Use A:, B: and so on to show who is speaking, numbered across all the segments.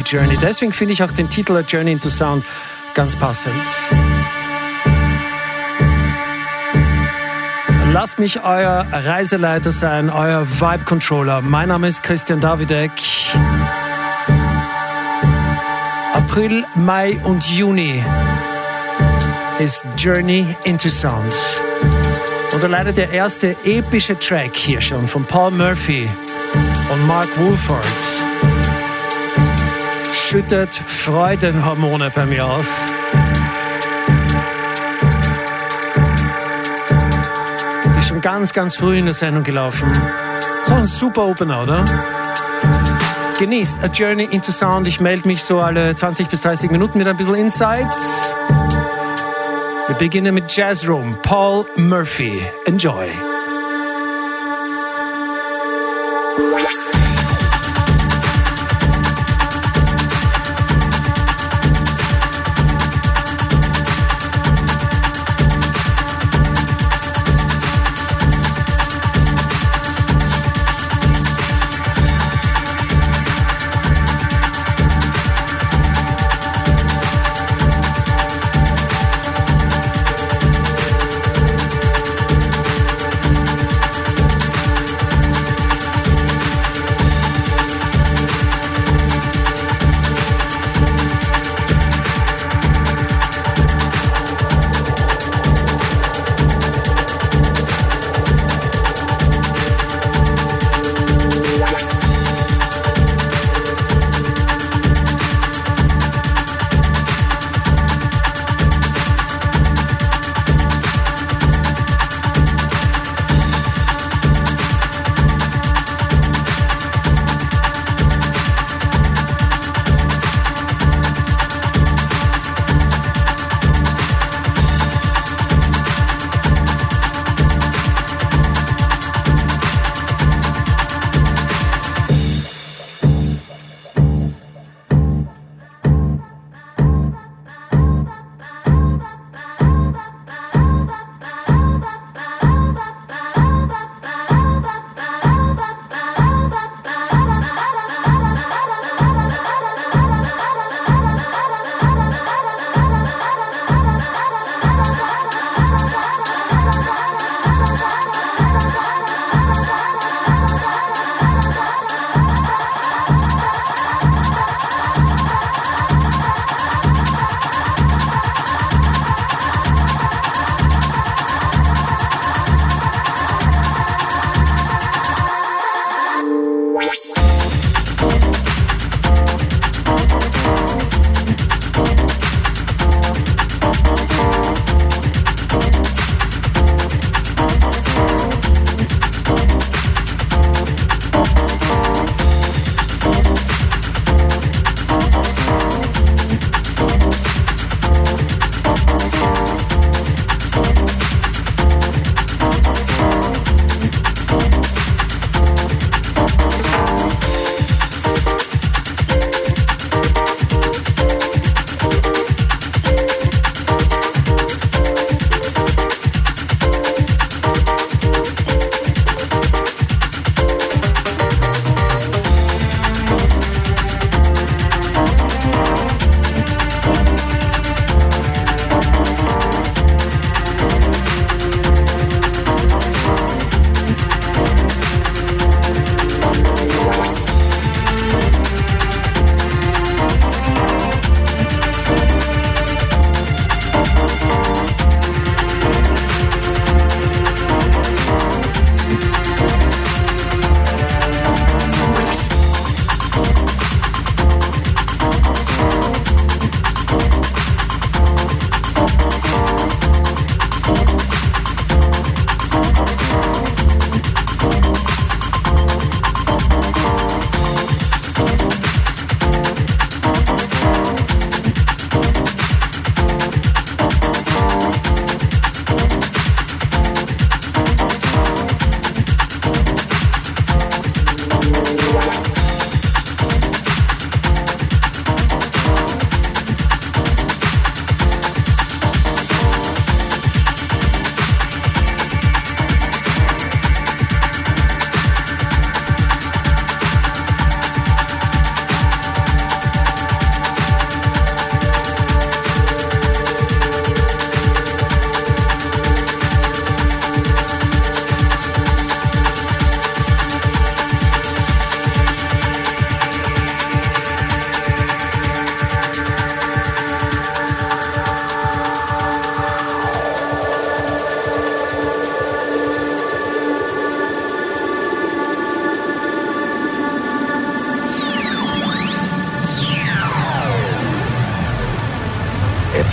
A: Journey. Deswegen finde ich auch den Titel A Journey into Sound ganz passend. Lasst mich euer Reiseleiter sein, euer Vibe-Controller. Mein Name ist Christian Davidek. April, Mai und Juni ist Journey into Sound. Oder leider der erste epische Track hier schon von Paul Murphy und Mark Woolford. Schüttet Freudenhormone bei mir aus. Die ist schon ganz, ganz früh in der Sendung gelaufen. So ein super Opener, oder? Genießt A Journey into Sound. Ich melde mich so alle 20 bis 30 Minuten mit ein bisschen Insights. Wir beginnen mit Jazz Room, Paul Murphy. Enjoy.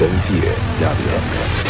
B: FM4 WX.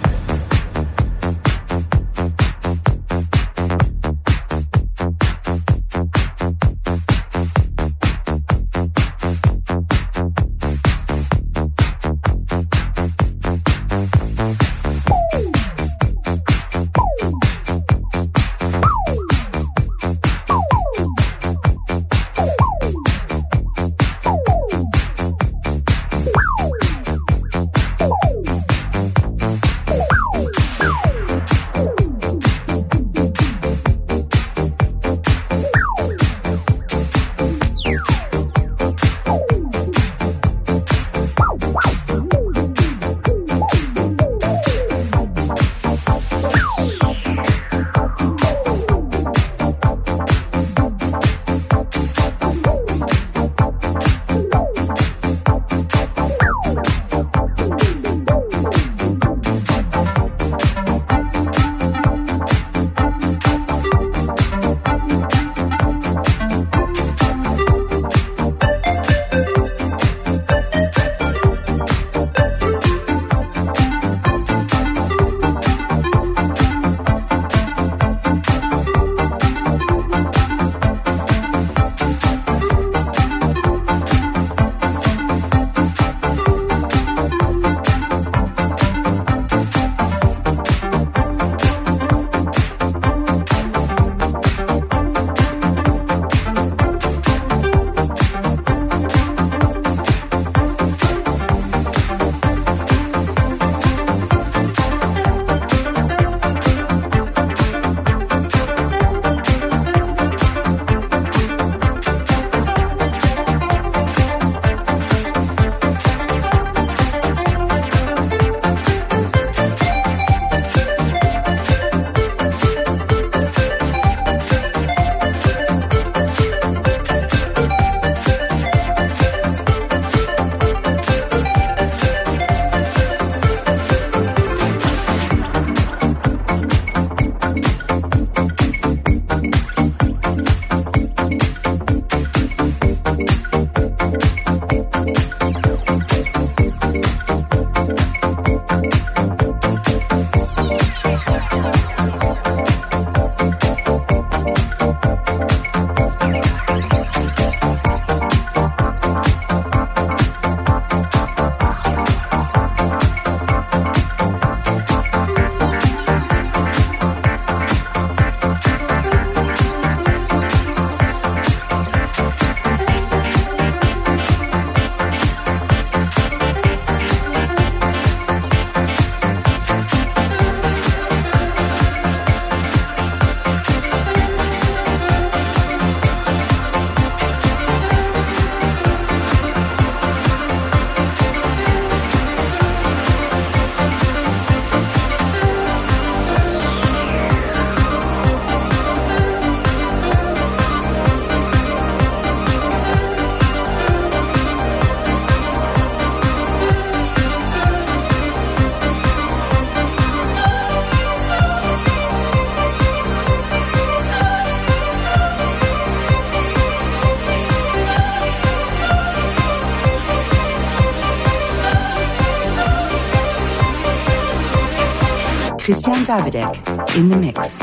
C: Christian Davidek in the mix.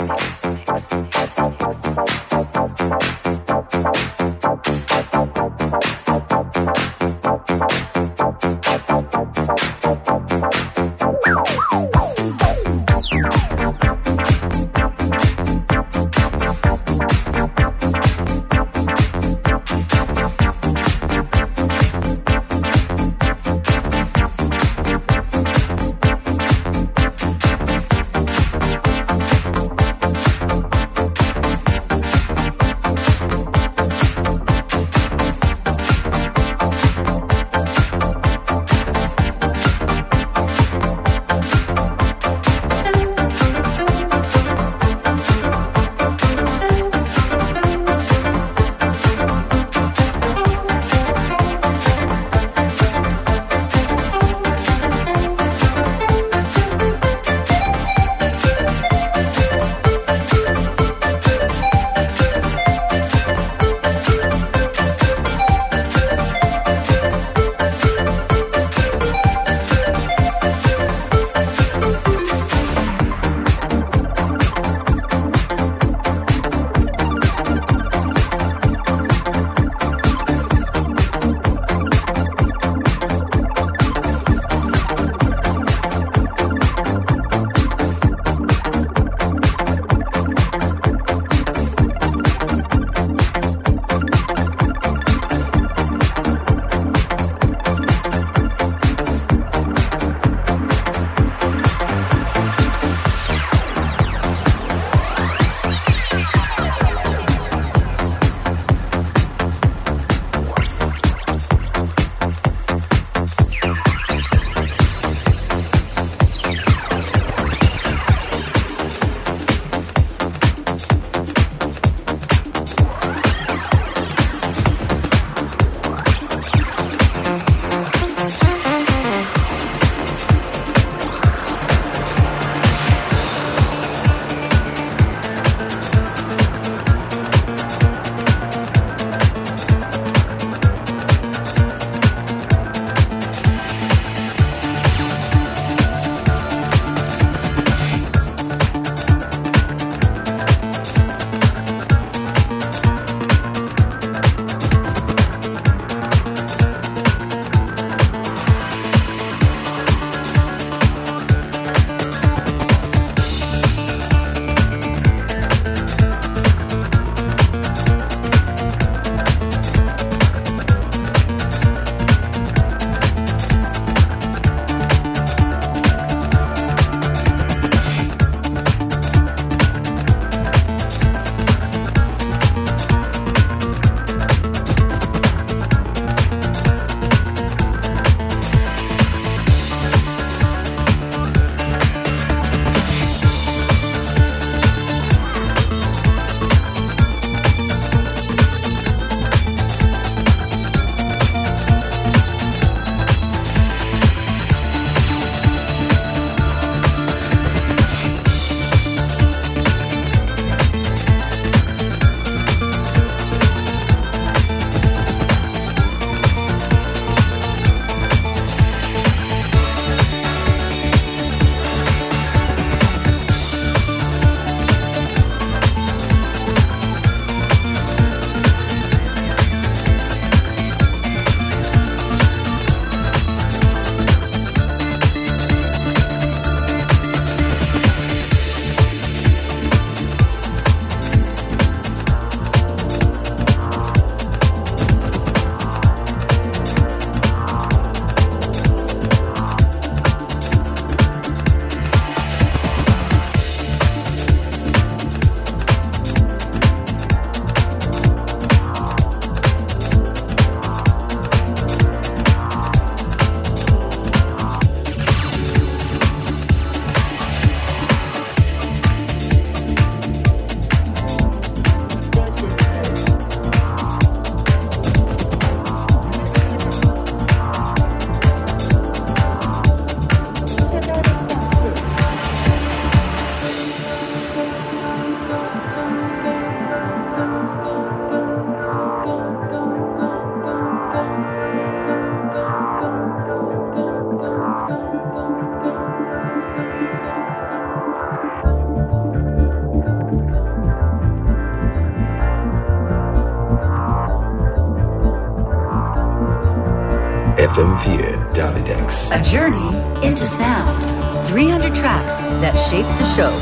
B: FM4 Davidex.
C: A journey into sound. 300 tracks that shape the show.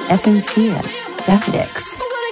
C: FM4, Davidex.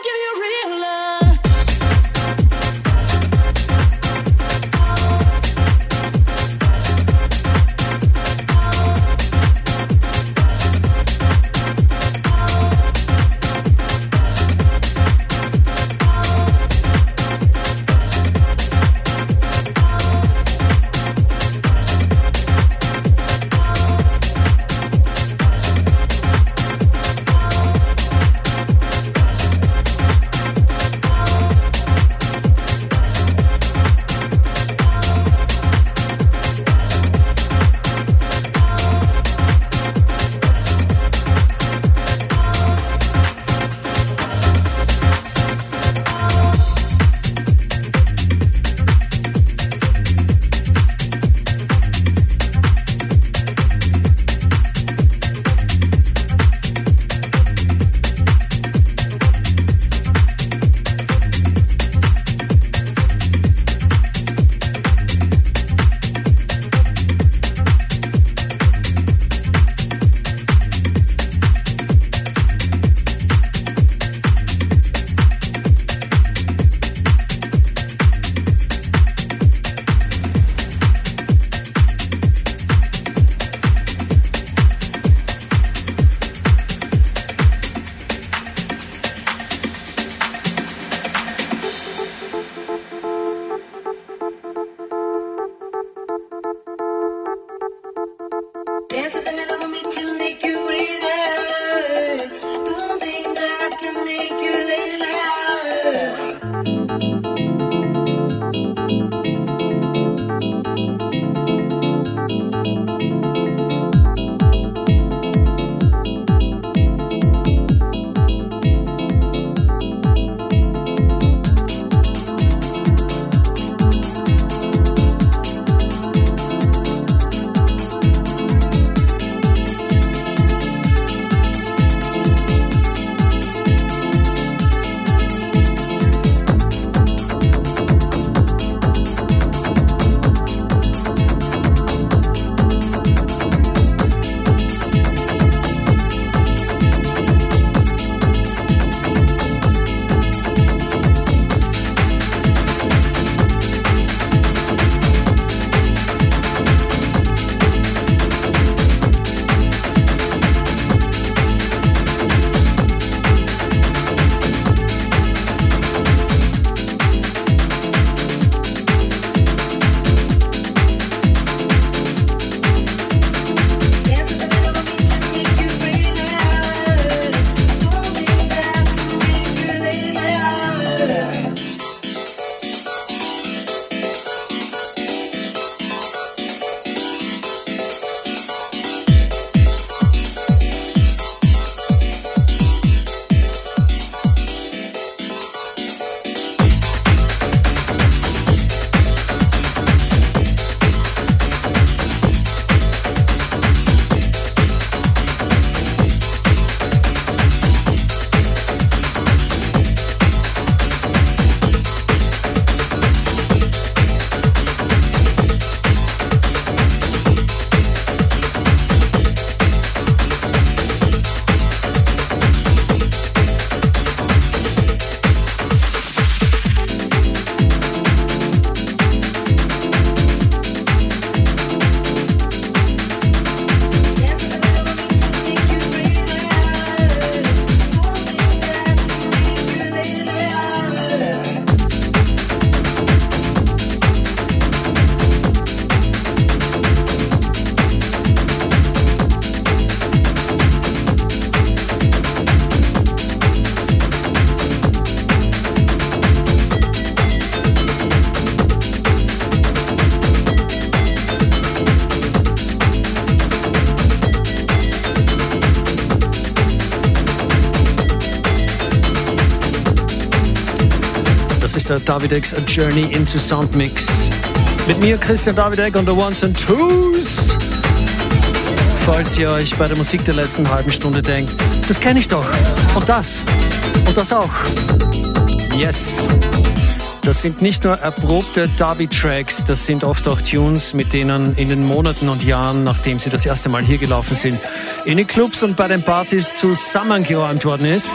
A: ist der Davidex A Journey into Soundmix. Mit mir Christian Davidek und the Ones and Twos. Falls ihr euch bei der Musik der letzten halben Stunde denkt, das kenne ich doch. Und das auch. Yes. Das sind nicht nur erprobte Davi-Tracks, das sind oft auch Tunes, mit denen in den Monaten und Jahren, nachdem sie das erste Mal hier gelaufen sind, in den Clubs und bei den Partys zusammengeräumt worden ist.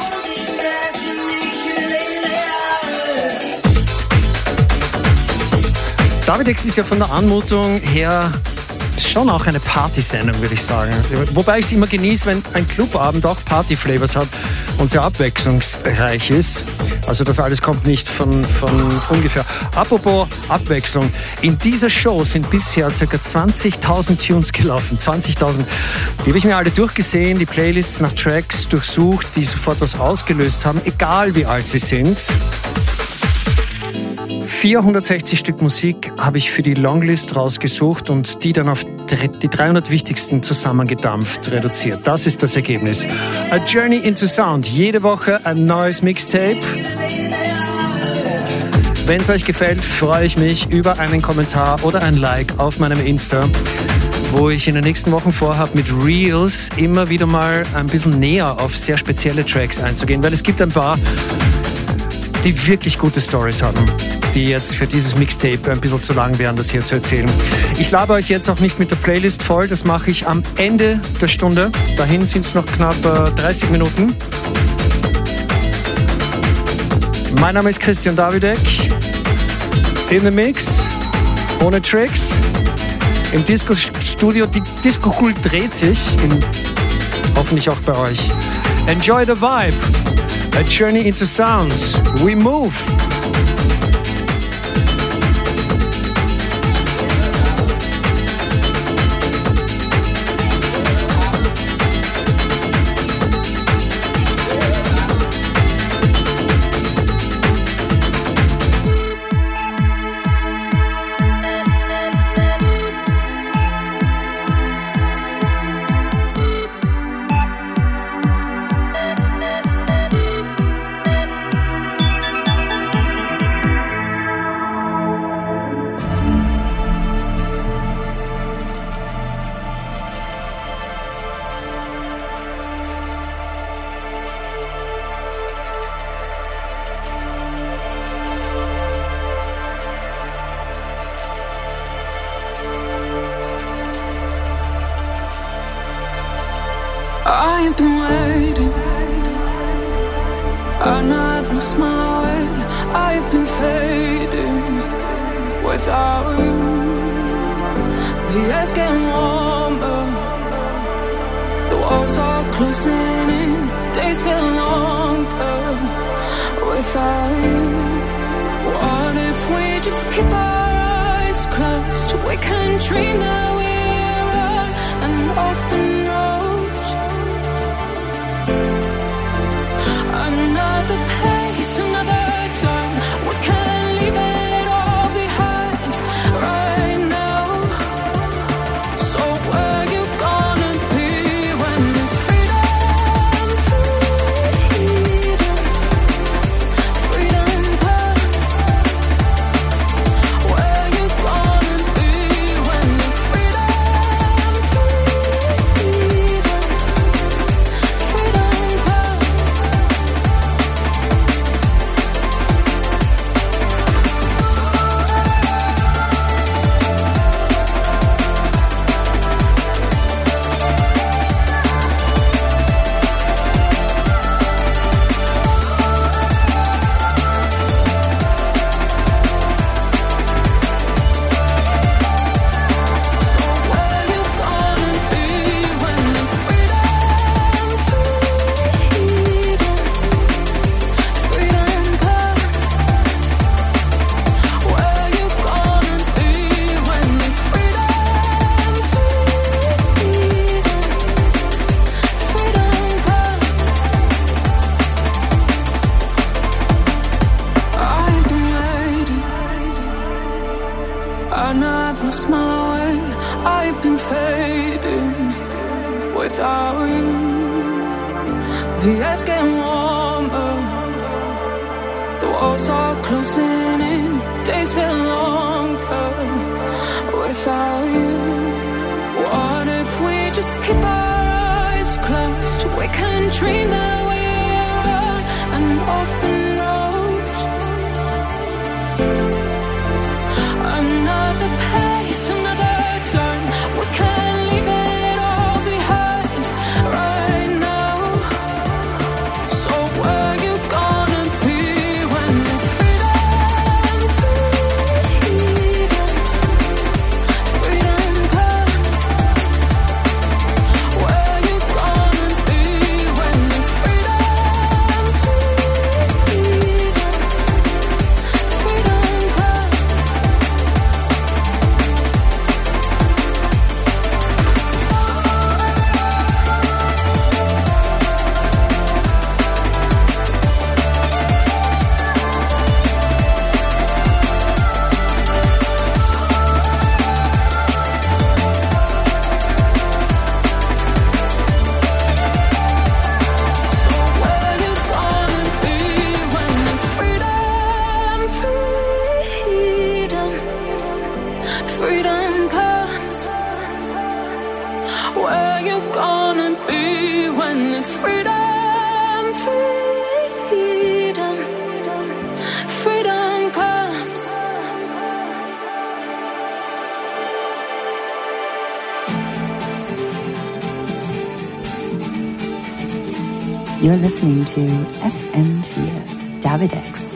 A: Davidex ist ja von der Anmutung her schon auch eine Partysendung, würde ich sagen. Wobei ich es immer genieße, wenn ein Clubabend auch Party-Flavors hat und sehr abwechslungsreich ist. Also das alles kommt nicht von ungefähr. Apropos Abwechslung. In dieser Show sind bisher ca. 20.000 Tunes gelaufen. 20.000. Die habe ich mir alle durchgesehen, die Playlists nach Tracks durchsucht, die sofort was ausgelöst haben, egal wie alt sie sind. 460 Stück Musik habe ich für die Longlist rausgesucht und die dann auf die 300 wichtigsten zusammengedampft, reduziert. Das ist das Ergebnis. A Journey into Sound. Jede Woche ein neues Mixtape. Wenn es euch gefällt, freue ich mich über einen Kommentar oder ein Like auf meinem Insta, wo ich in den nächsten Wochen vorhabe, mit Reels immer wieder mal ein bisschen näher auf sehr spezielle Tracks einzugehen, weil es gibt ein paar, die wirklich gute Stories haben, die jetzt für dieses Mixtape ein bisschen zu lang wären, das hier zu erzählen. Ich labe euch jetzt auch nicht mit der Playlist voll, das mache ich am Ende der Stunde. Dahin sind es noch knapp 30 Minuten. Mein Name ist Christian Davidek. In the Mix, ohne Tricks. Im Disco-Studio, die Disco-Kult dreht sich, hoffentlich auch bei euch. Enjoy the vibe. A journey into sounds. We move.
D: I've been waiting, and I've lost my way. I've been fading without you. The air's getting warmer, the walls are closing in. Days feel longer without you. What if we just keep our eyes closed? We can dream that we're on an open road. Another pace, another turn. We can't leave it all behind right now. So where you gonna be when there's freedom, freedom comes? Where you gonna be when there's freedom, freedom comes? And I've lost my way. I've been fading without you. The air's getting warmer, the walls are closing in. Days feel longer without you. What if we just keep our eyes closed? We can dream that we're on an open road. Another pace, another turn. We can't leave it all behind wanna be when it's freedom, freedom, freedom comes.
C: You're listening to FM4 David X.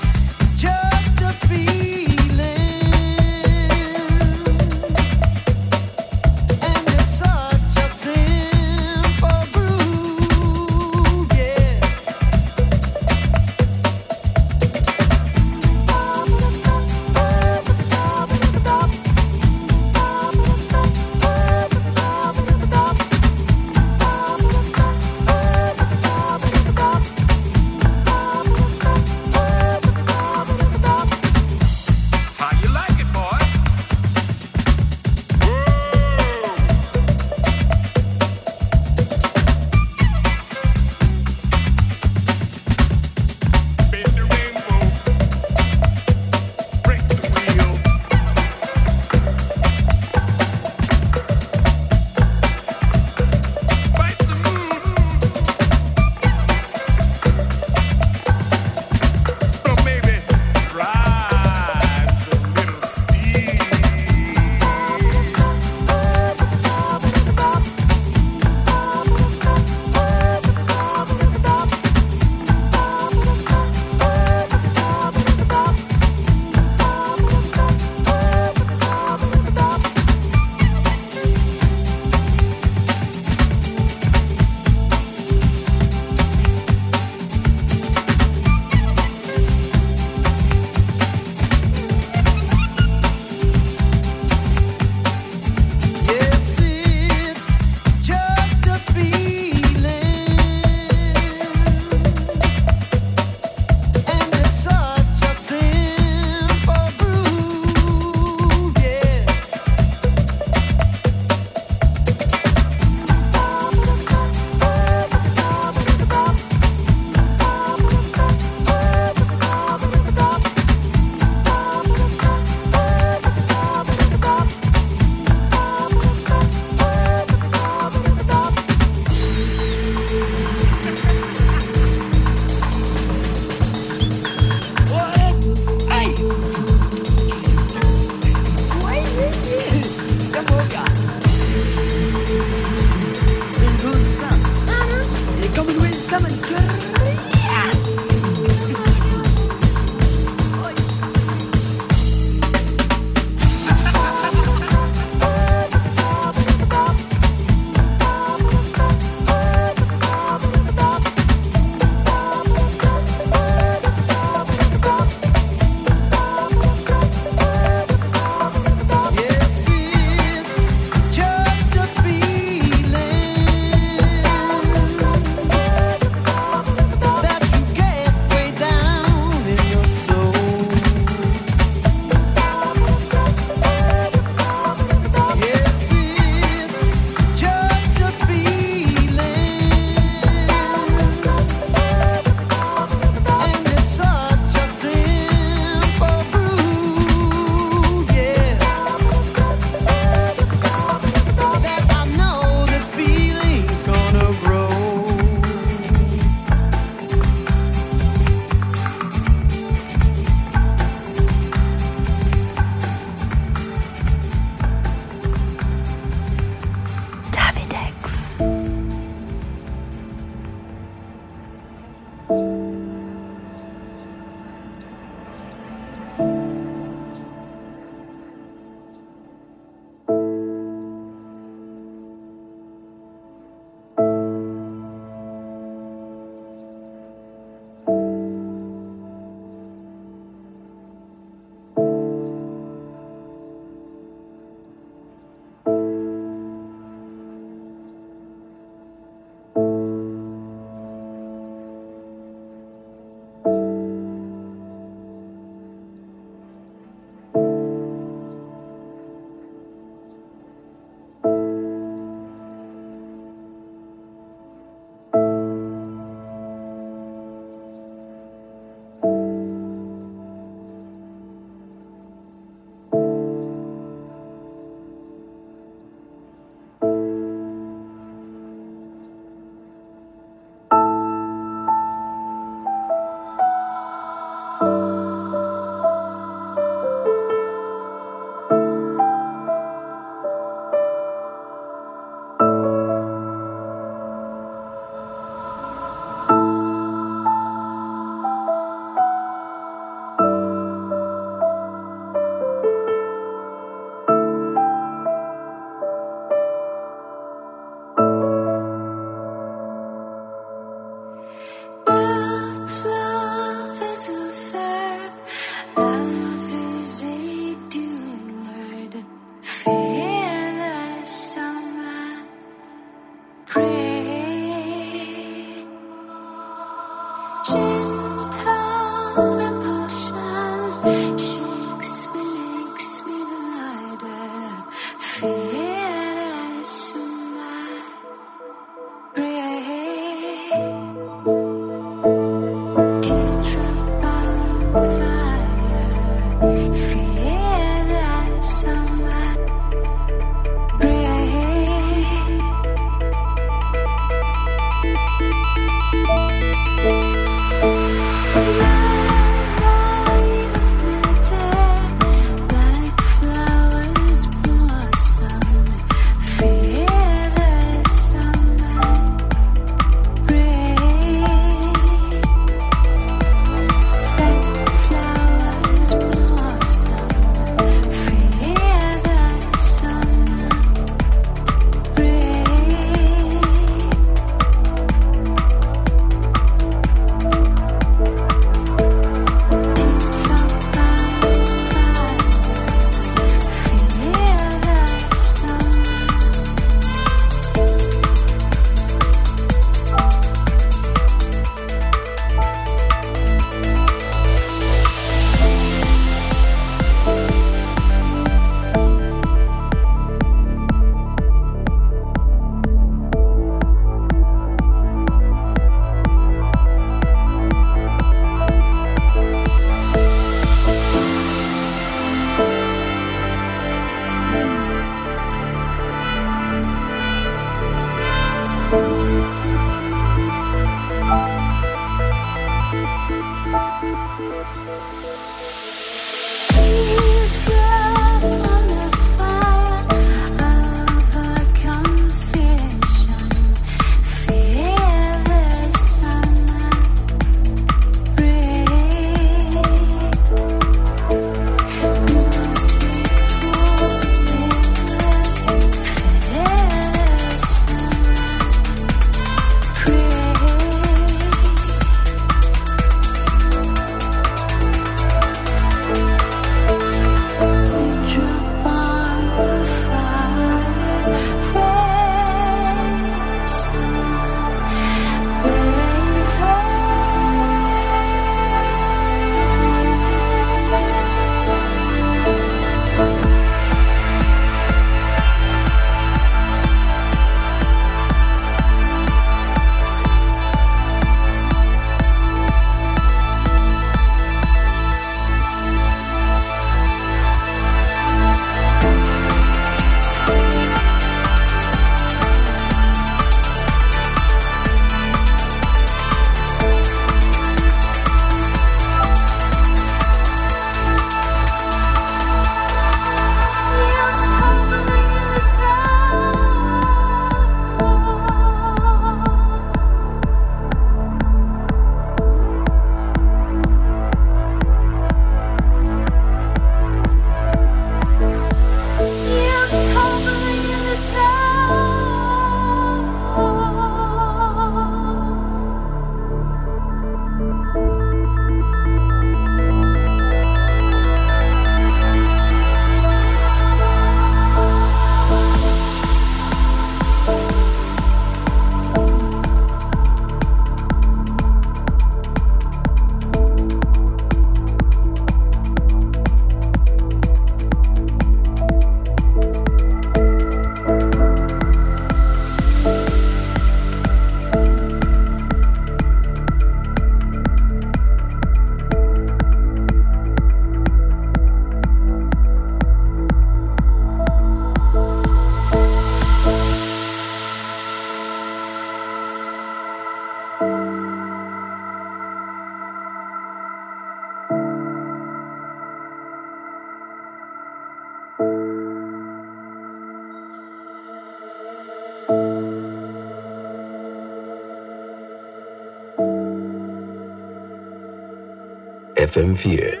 B: FM4.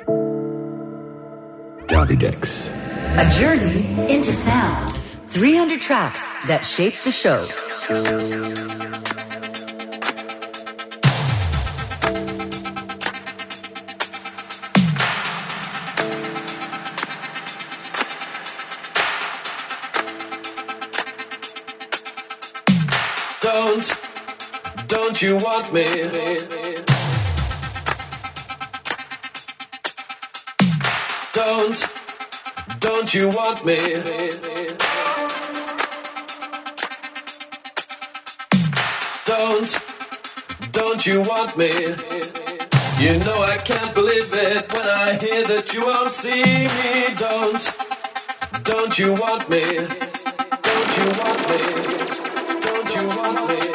B: Davidex.
C: A journey into sound. 300 tracks that shape the show.
E: Don't you want me? Don't you want me? Don't you want me? You know I can't believe it when I hear that you won't see me. Don't you want me? Don't you want me? Don't you want me?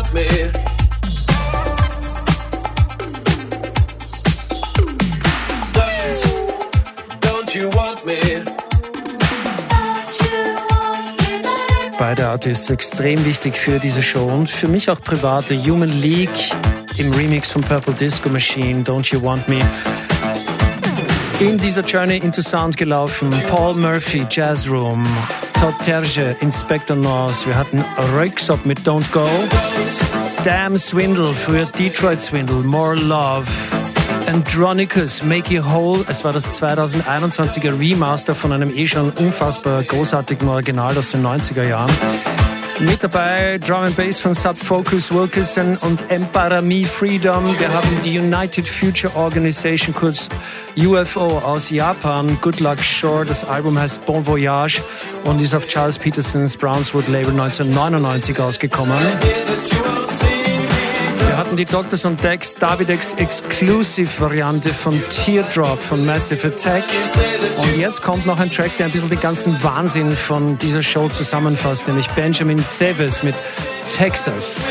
E: want me? Don't you want me?
A: Beide Artists extrem wichtig für diese Show und für mich auch private. Human League im Remix von Purple Disco Machine, Don't You Want Me. In dieser Journey into Sound gelaufen, Paul Murphy, Jazz Room, Todd Terje, Inspector Noise, wir hatten Röyksopp mit Don't Go, Damn Swindle, früher Detroit Swindle, More Love, Andronicus, Make You Whole, es war das 2021er Remaster von einem schon unfassbar großartigen Original aus den 90er Jahren. Mit dabei Drum and Bass von Subfocus, Wilkinson und Emparami Freedom. Wir haben die United Future Organization, kurz UFO aus Japan. Good Luck Shore, das Album heißt Bon Voyage und ist auf Charles Petersons Brownswood Label 1999 ausgekommen. Wir hatten die Doctors on Decks, Davidex Exclusive-Variante von Teardrop von Massive Attack. Und jetzt kommt noch ein Track, der ein bisschen den ganzen Wahnsinn von dieser Show zusammenfasst, nämlich Benjamin Thewes mit Texas.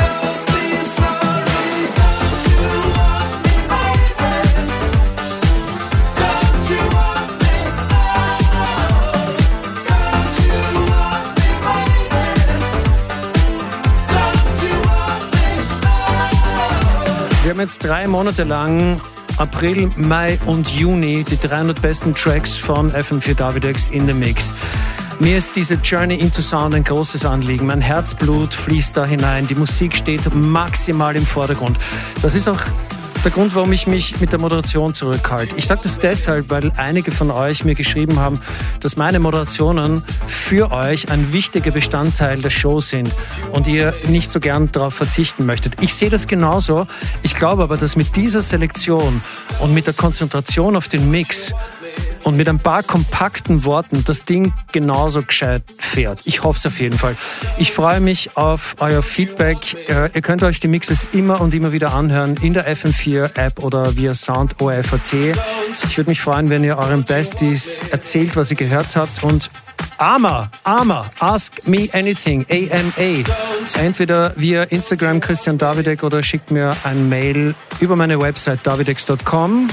A: Wir haben jetzt 3 Monate lang, April, Mai und Juni, die 300 besten Tracks von FM4 Davidex in the Mix. Mir ist diese Journey into Sound ein großes Anliegen. Mein Herzblut fließt da hinein. Die Musik steht maximal im Vordergrund. Das ist auch der Grund, warum ich mich mit der Moderation zurückhalte. Ich sage das deshalb, weil einige von euch mir geschrieben haben, dass meine Moderationen für euch ein wichtiger Bestandteil der Show sind und ihr nicht so gern darauf verzichten möchtet. Ich sehe das genauso. Ich glaube aber, dass mit dieser Selektion und mit der Konzentration auf den Mix und mit ein paar kompakten Worten das Ding genauso gescheit fährt. Ich hoffe es auf jeden Fall. Ich freue mich auf euer Feedback. Ihr könnt euch die Mixes immer und immer wieder anhören in der FM4-App oder via Sound ORF.at. Ich würde mich freuen, wenn ihr euren Besties erzählt, was ihr gehört habt. Und AMA, Ask Me Anything, AMA. Entweder via Instagram Christian Davidek oder schickt mir ein Mail über meine Website davidex.com.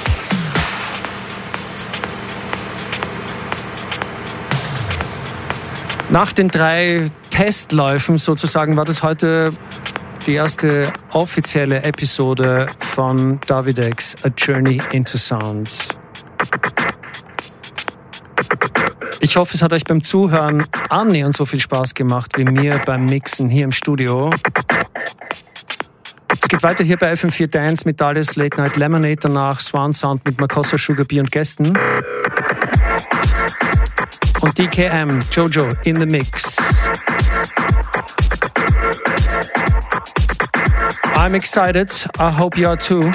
A: Nach den 3 Testläufen sozusagen war das heute die erste offizielle Episode von Davidex, A Journey into Sound. Ich hoffe, es hat euch beim Zuhören annähernd so viel Spaß gemacht wie mir beim Mixen hier im Studio. Es geht weiter hier bei FM4 Dance mit Dalias Late Night Lemonade, danach Swan Sound mit Makossa, Sugar Bee und Gästen. Und DKM, Jojo in the Mix. I'm excited. I hope you are too.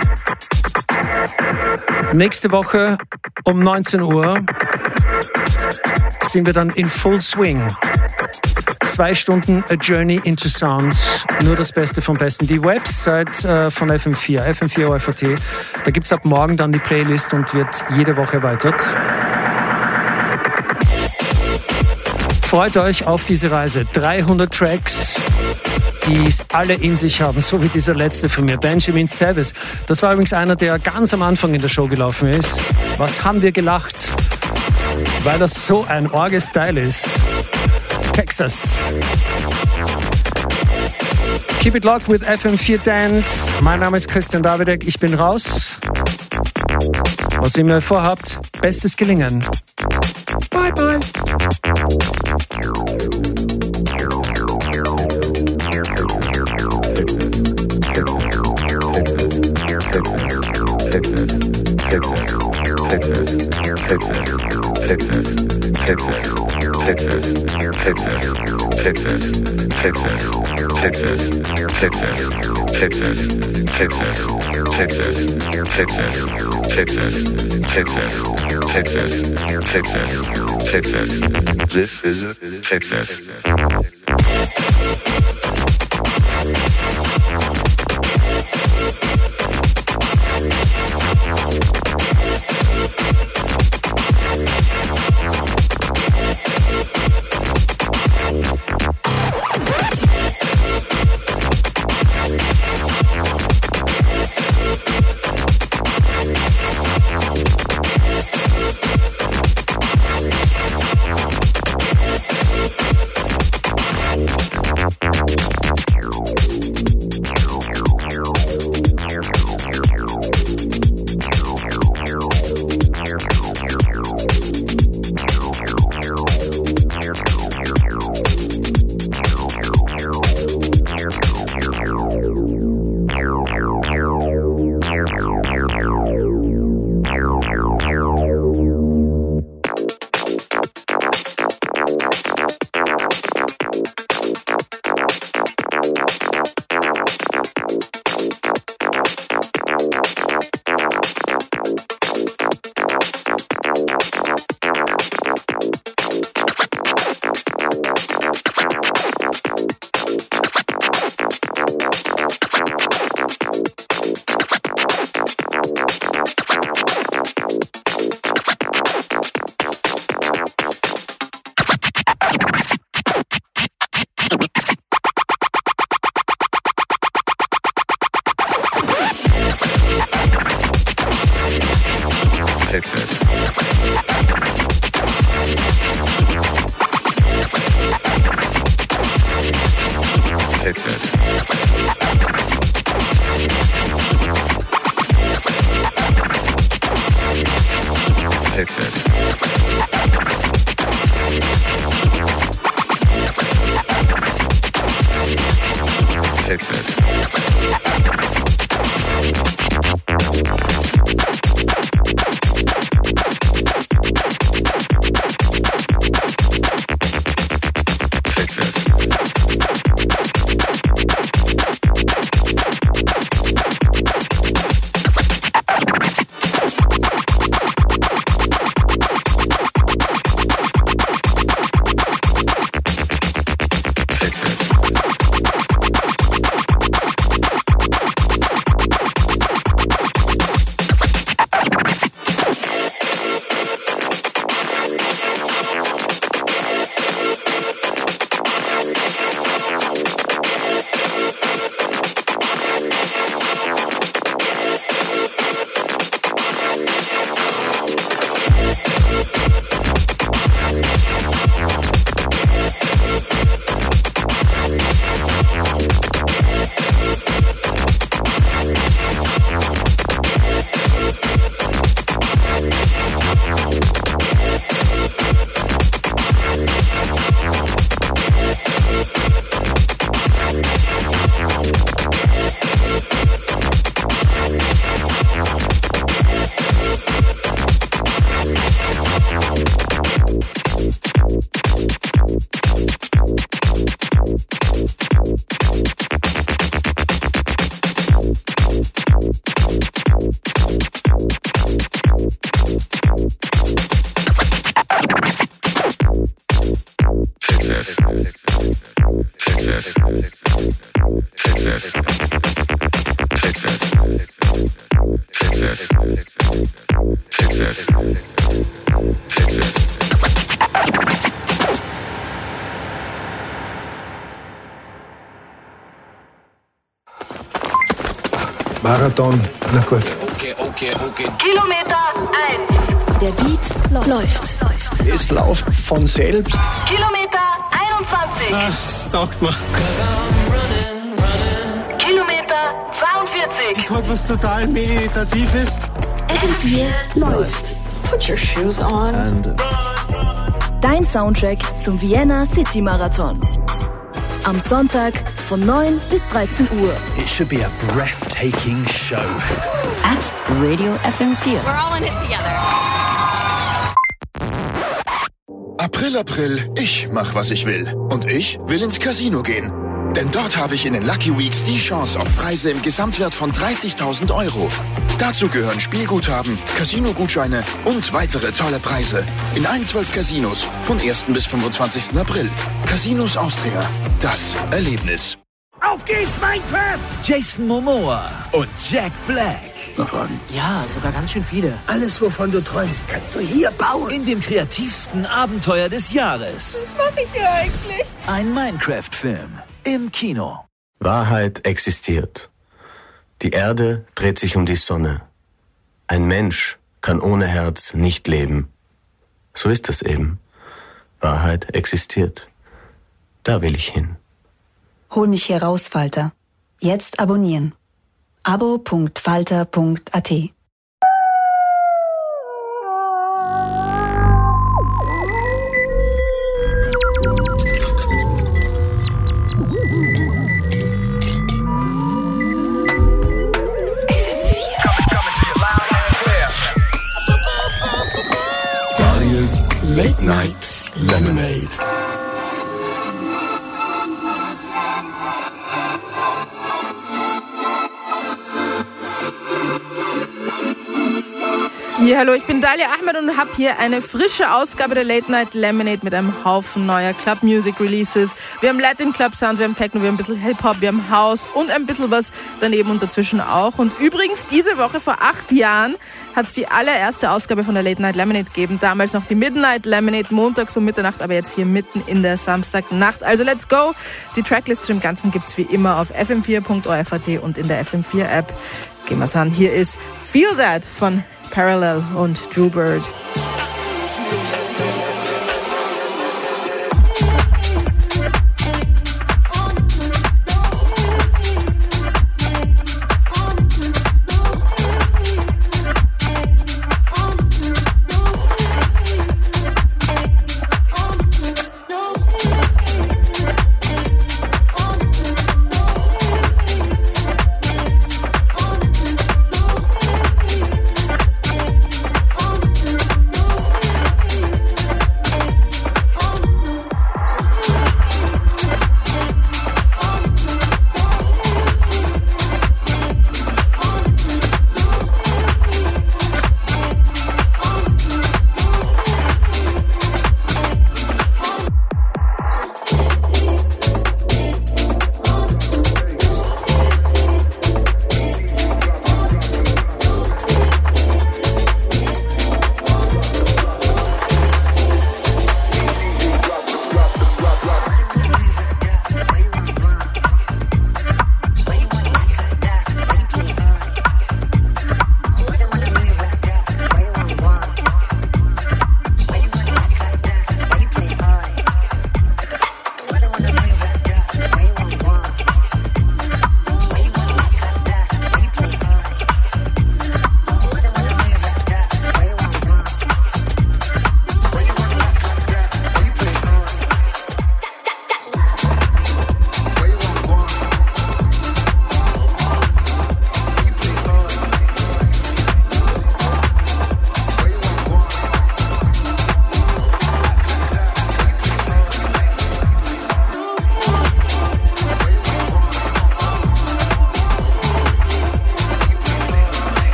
A: Nächste Woche um 19 Uhr sind wir dann in Full Swing. 2 Stunden A Journey into Sound. Nur das Beste vom Besten. Die Website von FM4, FM4 ORF.at. Da gibt es ab morgen dann die Playlist und wird jede Woche erweitert. Freut euch auf diese Reise. 300 Tracks, die es alle in sich haben, so wie dieser letzte von mir, Benjamin Thewes. Das war übrigens einer, der ganz am Anfang in der Show gelaufen ist. Was haben wir gelacht? Weil das so ein Orge-Style ist. Texas. Keep it locked with FM4 Dance. Mein Name ist Christian Davidek. Ich bin raus. Was ihr mir vorhabt, bestes Gelingen. Bye, bye.
B: This is Texas. Texas.
F: Marathon, na gut.
G: Okay. Kilometer 1.
C: Der Beat läuft.
F: Es läuft von selbst.
G: Kilometer 21.
H: Das taugt mir.
G: Kilometer 42.
H: Das hat was total Meditatives.
C: FM4 läuft.
I: Put your shoes on.
C: Dein Soundtrack zum Vienna City Marathon. Am Sonntag von 9 bis 13 Uhr.
J: It should be a breathtaking show.
C: At Radio FM4.
K: We're all in it together.
L: April, ich mach, was ich will. Und ich will ins Casino gehen. Denn dort habe ich in den Lucky Weeks die Chance auf Preise im Gesamtwert von 30.000 Euro. Dazu gehören Spielguthaben, Casino-Gutscheine und weitere tolle Preise. In allen 12 Casinos von 1. bis 25. April. Casinos Austria. Das Erlebnis.
J: Auf geht's, Minecraft! Jason Momoa und Jack Black.
L: Noch Fragen?
J: Ja, sogar ganz schön viele. Alles, wovon du träumst, kannst du hier bauen. In dem kreativsten Abenteuer des Jahres.
I: Was mache ich hier eigentlich?
J: Ein Minecraft-Film. Im Kino.
M: Wahrheit existiert. Die Erde dreht sich um die Sonne. Ein Mensch kann ohne Herz nicht leben. So ist es eben. Wahrheit existiert. Da will ich hin.
N: Hol mich hier raus, Falter. Jetzt abonnieren. abo.falter.at
B: Late Night Lemonade.
O: Ja, hallo, ich bin Dalia Ahmed und habe hier eine frische Ausgabe der Late Night Lemonade mit einem Haufen neuer Club Music Releases. Wir haben Latin Club Sounds, wir haben Techno, wir haben ein bisschen Hip-Hop, wir haben House und ein bisschen was daneben und dazwischen auch. Und übrigens, diese Woche vor 8 Jahren hat es die allererste Ausgabe von der Late Night Lemonade gegeben. Damals noch die Midnight Lemonade, montags um Mitternacht, aber jetzt hier mitten in der Samstagnacht. Also let's go! Die Tracklist zu dem Ganzen gibt's wie immer auf fm4.orf.at und in der FM4-App. Gehen wir's an. Hier ist Feel That von Parallel und Drew Bird.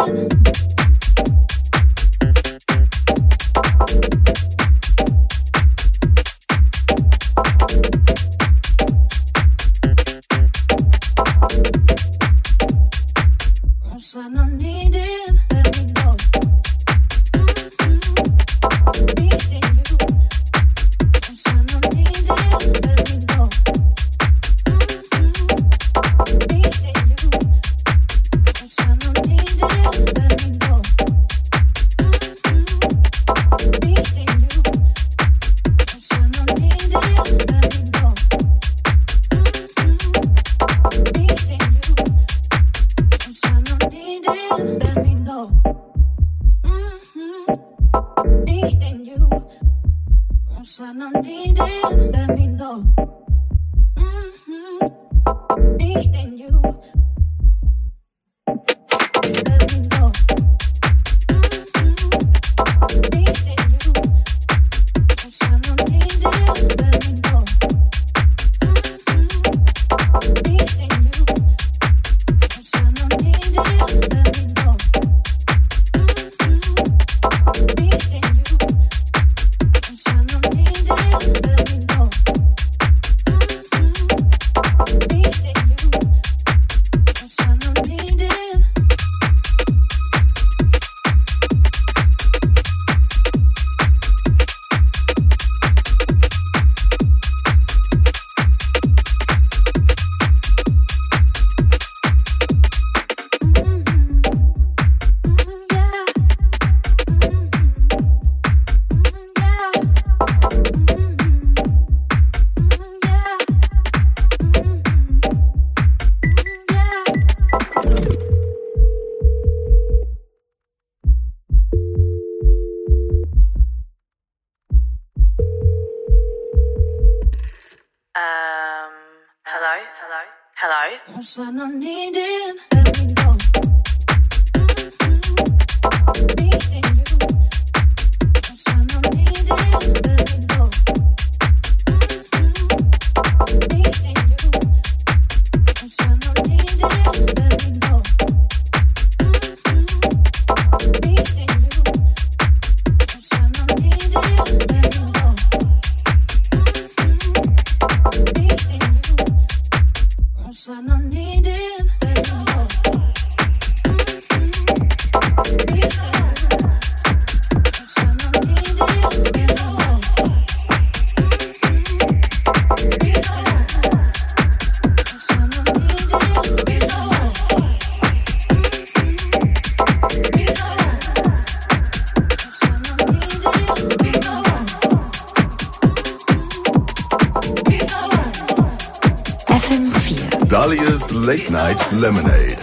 B: Dahlia's Late Night Lemonade.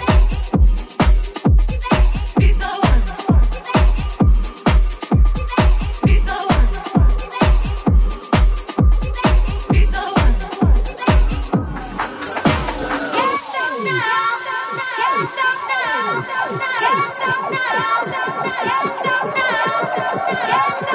K: Can't stop now.